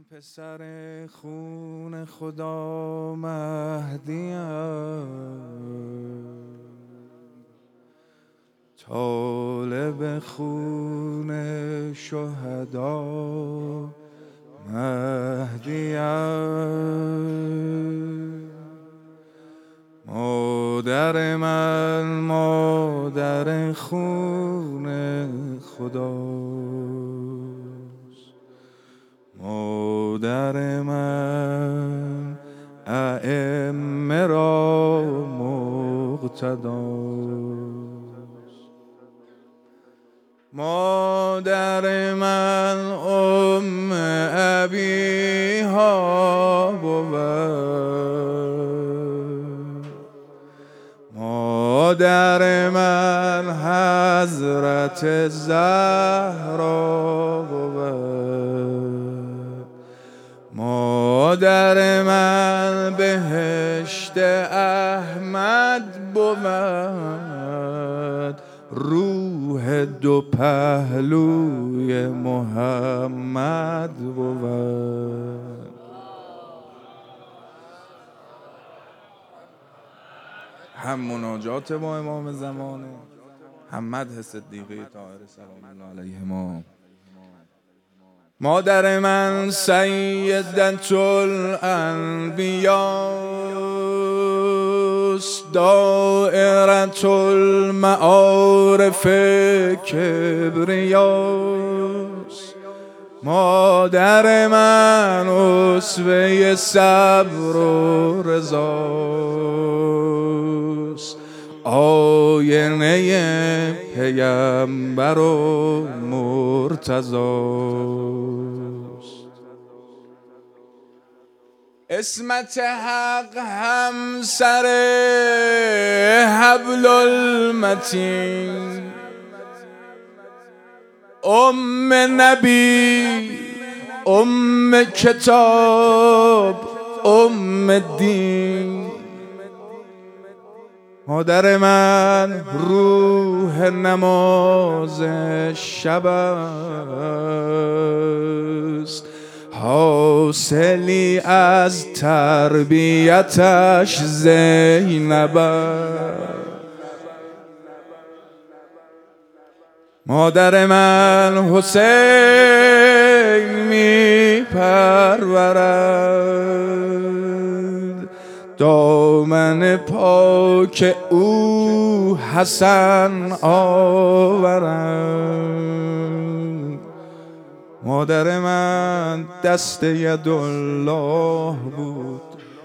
پسر خون خدا مهدیم، طالب خون شهدا مهدیم. مادر من مادر خون خداست، مادر من ائمه را مقتداست. مادر من ابیها بود، مادر من حضرت زهرا بود، مادر من بهشت احمد بود، روح دو پهلوی محمد بود. هم مناجات با امام زمانه، هم مدح صدیقه طاهر سلام الله علیهما. مادر من سیدة الانبیاست، دائرة المعارف کبریاست. مادر من اسوه صبر و رضاست، آینه پیمبر و مرتضاست. عصمت حق همسر حبل المتین، ام نبی ام کتاب ام دین. مادر من روح نماز شب است، حاصلی از تربیتش زینب است. مادر من حسین می پرورد، دامن پاک او حسن آورد. مادر من دست یدالله بود،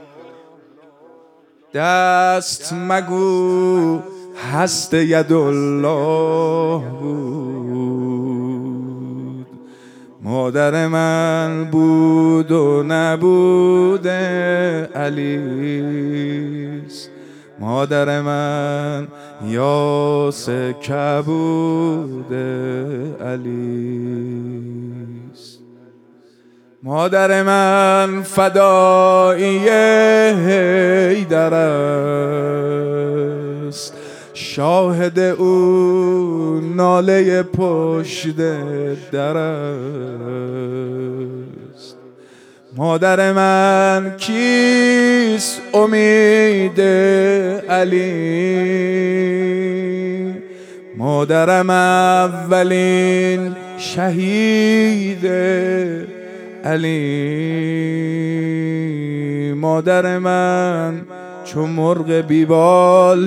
دست مگو هست یدالله بود. مادر من بود و نبود علیست، مادر من یاس کبود علیست. مادر من فدایی حیدر است، شاهد او ناله پشت در است. مادر من کیست امید علی، مادرم اولین شهید علی. مادر من چو مرغ بیبال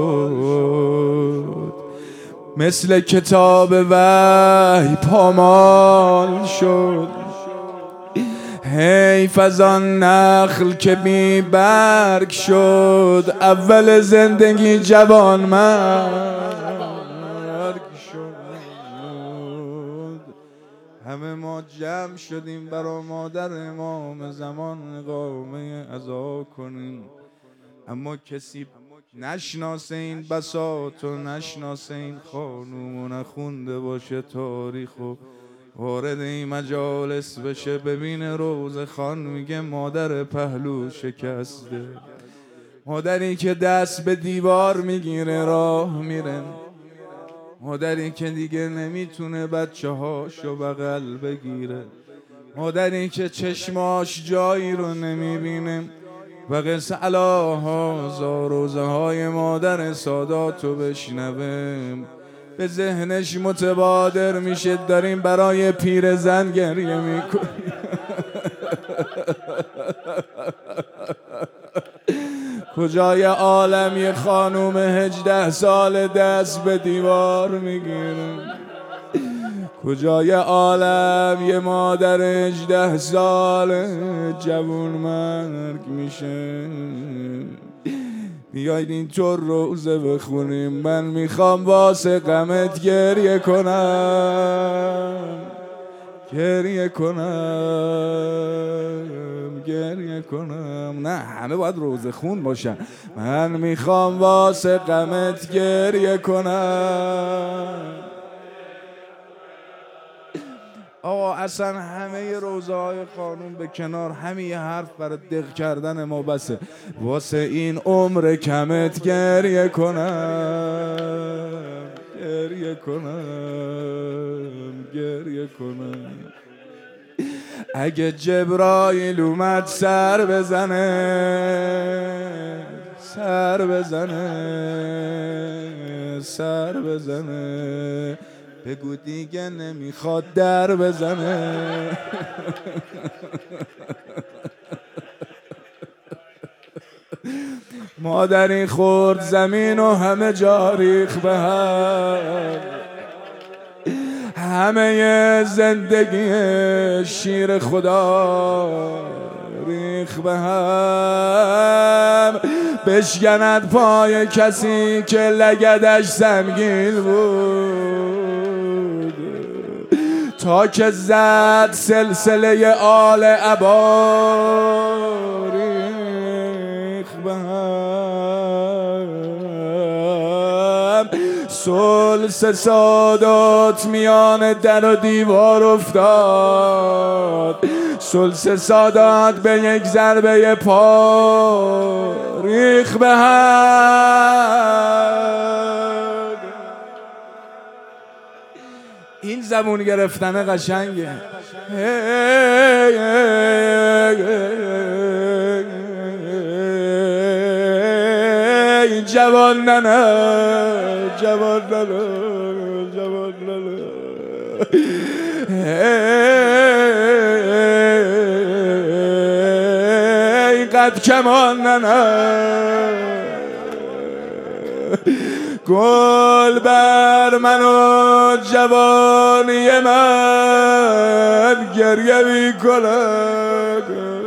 شد، مثل کتاب وحی پامال شد. حیف از آن نخل که بی برگ شد، اول زندگی جوان مرگ شد. همه ما جمع شدیم برا مادر امام زمان اقامه عزا کنیم، اما کسی نشناسه این بساط و نشناسه این خانوم و نخونده باشه تاریخ و وارد این مجالس بشه ببینه روزه خان میگه مادر پهلو شکسته، مادری که دست به دیوار میگیره راه میره، مادری که دیگه نمیتونه بچه هاشو بغل بگیره، مادری که چشماش جایی رو نمیبینه و قصه علاها روزه های مادر ساداتو بشنوه به ذهنش متبادر میشه داریم برای پیرزن گریه میکنیم. کجای عالم یه خانوم 18 سال دست به دیوار میگیره؟ کجای عالم یه مادر 18 سال جوون مرگ میشه؟ بیاید اینطور روزه بخونیم. من میخوام واسه غمت گریه کنم، گریه کنم، گریه کنم. نه همه باید روزه خون باشن. من میخوام واسه غمت گریه کنم. آقا اصلا همه روزه های خانوم به کنار، همین یه حرف برای دق کردن ما بسه. واسه این عمر کمت گریه کنم، گریه کنم، گریه کنم. اگه جبرائیل اومد سر بزنه، سر بزنه، سر بزنه، بگو دیگه نمیخواد در بزنه. مادری خورد زمین و همه جا ریخ به هم، همه زندگی شیر خدا ریخ به هم. بشکند پای کسی که لگدش سنگین بود، تا که زد سلسله آل عبا ریخ به هم. سلس سادات میان در و دیوار افتاد، سلس سادات به یک ضربه پا ریخ به هم. این زبون گرفتن قشنگه. جوان نه، جوان نه، جوان نه، قد کمان نه. گل بر من و جوانی من گریه می کند،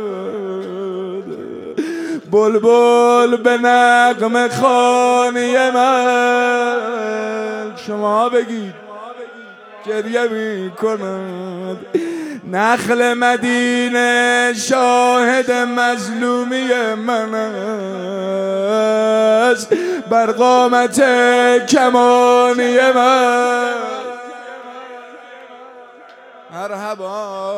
بلبل به نغمه خوانی من شما بگید گریه می کند. نخل مدینه شاهد مظلومی من است، بر قامت کمانی من. مرحبا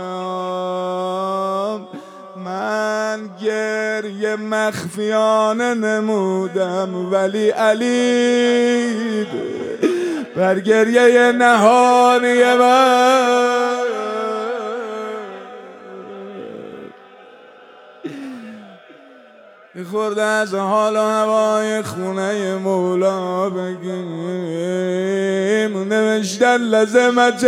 من گریه مخفیانه نمودم، ولی علی بر گریه نهانی من. خورده از حال و هوای خونه مولا بگیم، نوشتن لزمت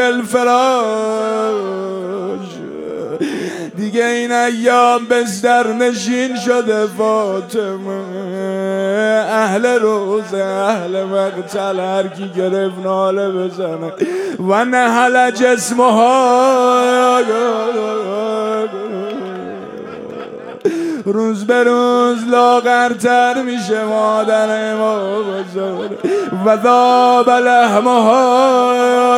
الفراش، دیگه این ایام بستر نشین شده فاطمه. اهل روزه اهل مقتل هر کی گرفت ناله بزنه و نهل جسمها. روز به روز لاغرتر میشه مادر ما بزرگ و ذاب لحمها،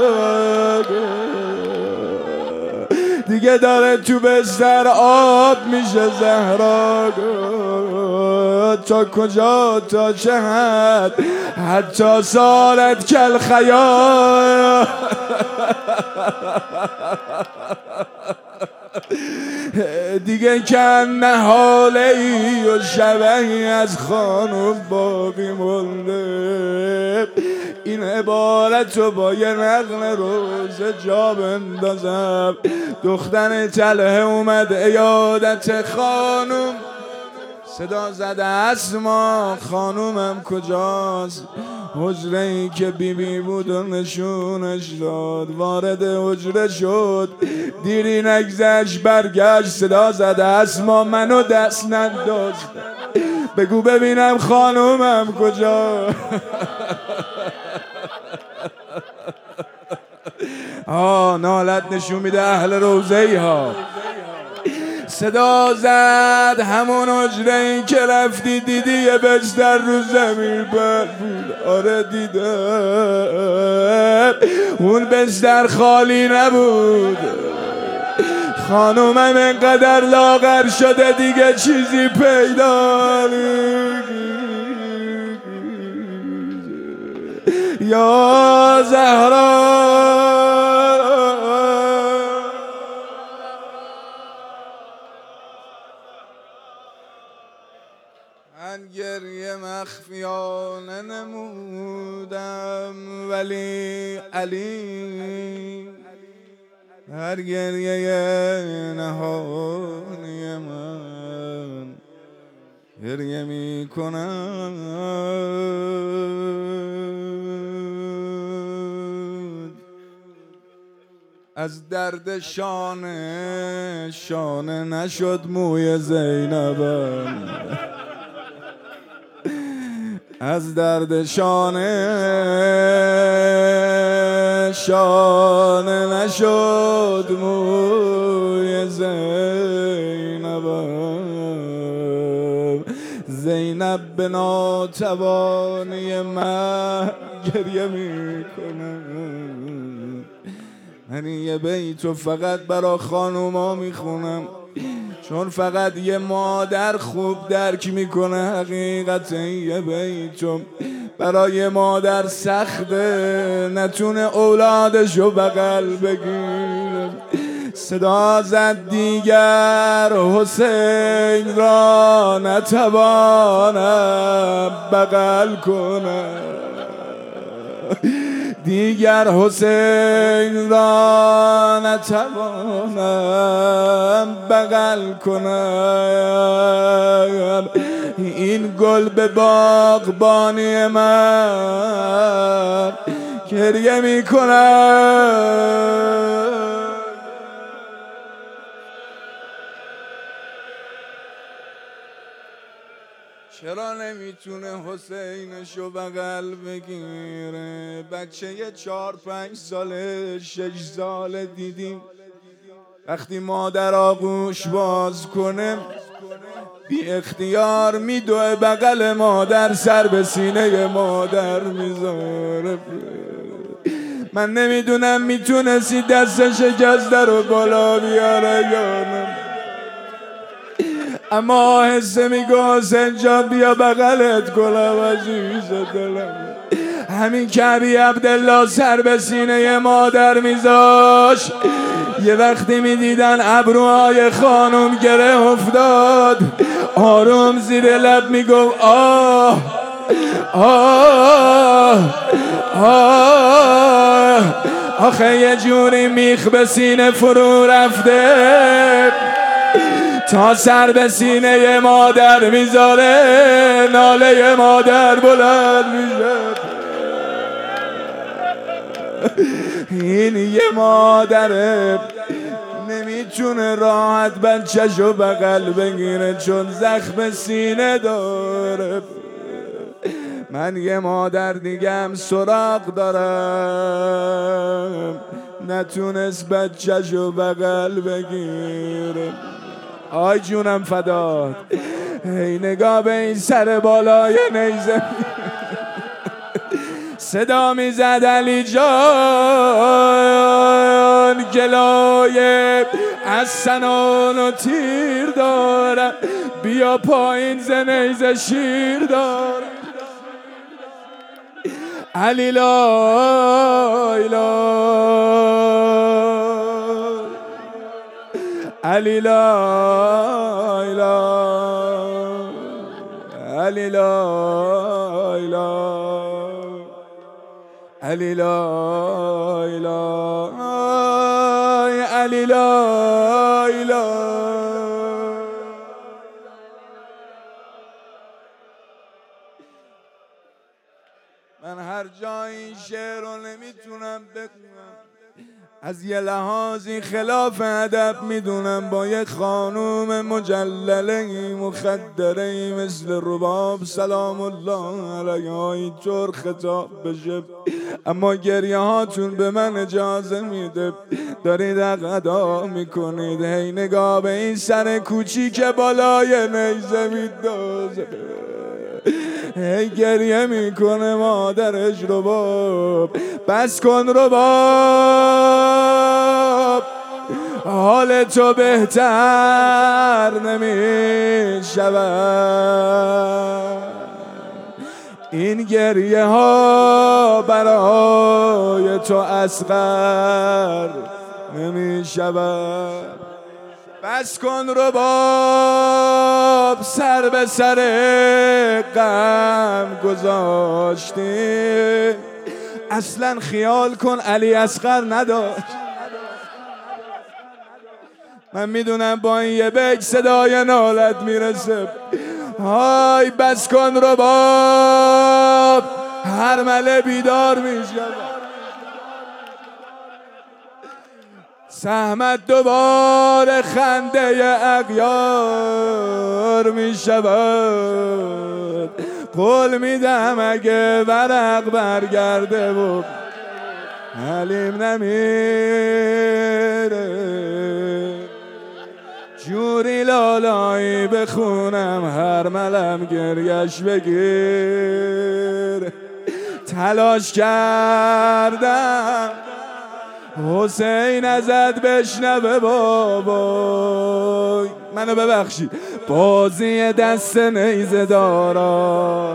دیگه داره تو بستر آب میشه زهرا. تا کجا تا چه حد حتی سالت کل خیال. دیگه کن حاله ای و شبهی از خانم باقی مونده، این عبارت رو با یه نغمه روز جا بندازم. دختر تله اومد عیادت خانوم، صدا زده اسما خانومم کجاست؟ حجره ای که بیبی بود و نشونش داد. وارد حجره شد، دیری نگذشت برگشت، صدا زده اسما منو دست نداشت. بگو ببینم خانومم کجا؟ نالت نشون میده اهل روزه ای ها. صدا زد همون حجره این که رفتی دیدی یه بستر رو زمین پر بود. آره دیدم، اون بستر خالی نبود. خانومم انقدر لاغر شده دیگه چیزی پیدا یا زهرا. من گریه مخفیانه نمودم ولی علی هر گریه نهانی من گریه می کند. از درد شانه نشد موی زینبم. از درد شانه نشد موی زینبم. زینب به ناتوانی من گریه میکنه. من یه بیتو فقط برا خانوما میخونم چون فقط یه مادر خوب درک میکنه حقیقت یه بیتو. برای مادر سخته نتونه اولادشو بغل بگیره. صدا زد دیگر حسین را نتوانم بغل کنم. دیگر حسین را نتوانم بغل کنم. این گل به باغبانی من گریه می کنم. چرا نمیتونه حسینشو بغل بگیره؟ بچه 4-5 ساله 6 ساله دیدیم وقتی مادر آغوش باز کنه بی اختیار میدوه بغل مادر، سر به سینه مادر میذاره. من نمیدونم میتونستی دست شکسته رو بالا بیاره یا نه، اما حسه میگه حسین جان بیا بغلت کنم عزیز دلم. همین که ابی عبدالله سر به سینه مادر میذاش یه وقتی میدیدن ابروهای خانم گره افتاد آروم زیر لب میگفت آه آه آه. آخه یه جوری میخ به سینه فرو رفته تا سر به سینه مادر میذاره، ناله مادر بلند میشه. این یه مادره نمیتونه راحت بچه‌شو بغل بگیره چون زخم سینه داره. من یه مادر دیگم سراغ دارم نتونست بچه‌شو بغل بگیره. آی جونم فدات. هی نگاه به این سر بالای نیزه صدا میزد علی جان گلایه از سنان و تیر دارم بیا پایین ز نیزه شیر دارم. علی لای لای علی لای لای علی لای لای علی لا اله علی لا اله. من هر جایی این شعر رو نمیتونم بخونم، از یه لحاظی خلاف ادب میدونم. با یه خانوم مجلله مخدره مثل رباب سلام الله علیها اینطور خطاب بشه، اما گریه هاتون به من اجازه میده. دارید اقدا میکنید، هی نگاه به این سر کوچیک بالای نیزه میدازه، هی گریه میکنه مادرش. رباب بس کن رباب، حال تو بهتر نمیشود. این گریه ها برای تو اصغر نمیشود. بس کن رباب، سر به سر غم گذاشتی. اصلا خیال کن علی اصغر نداشت. من میدونم با این یه بیت صدای نالت میرسه. های بس کن رباب، هر مله بیدار میشه. سهمت دوباره خنده اغیار می شود. قول میدم اگه ورق برگرده و حلیم نمیره، جوری لالایی بخونم هر ملم گریش بگیر. تلاش کردم حسین ازت بشنوه بابا، منو ببخشی بازی دست نیزه دارا.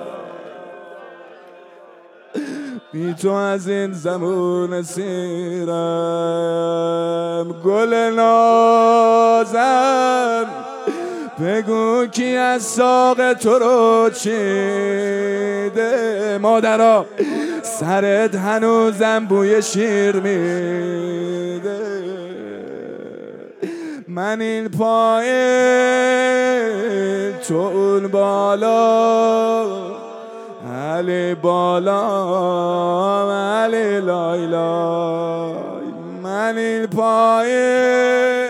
بی تو از این زمون سیرم گل نازم، بگو کی از ساق تو رو چیده. مادرها سرت هنوزم بوی شیر میده. من این پایین تو اون بالا، علی بالا علی لای لای. من این پایین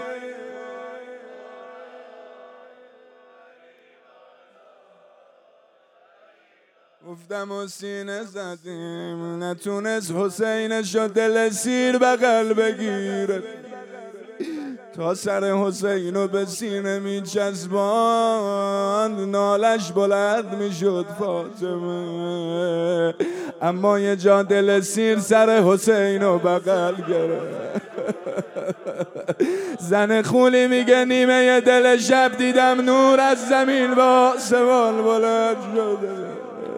گفتم و سینه زدیم، نتونست حسینشو دل سیر بغل بگیره. تا سر حسینو به سینه میچسباند، نالش بلند میشد فاطمه، اما یه جا دل سیر سر حسینو بغل گرفت. زن خولی میگه نیمه دل شب دیدم نور از زمین به آسمان بلند شده.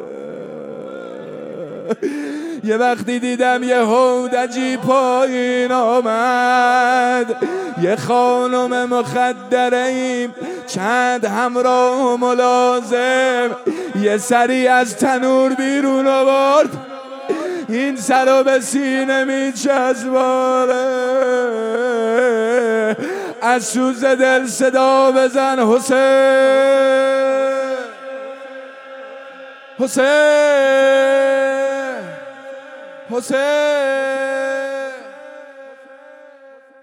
یه وقتی دیدم یه هودجی پایین آمد، یه خانم مخدره ایم چند همراه و ملازم، یه سری از تنور بیرون آورد، این سر به سینه میچسباره. از سوز دل صدا بزن حسین، حسین، حسین.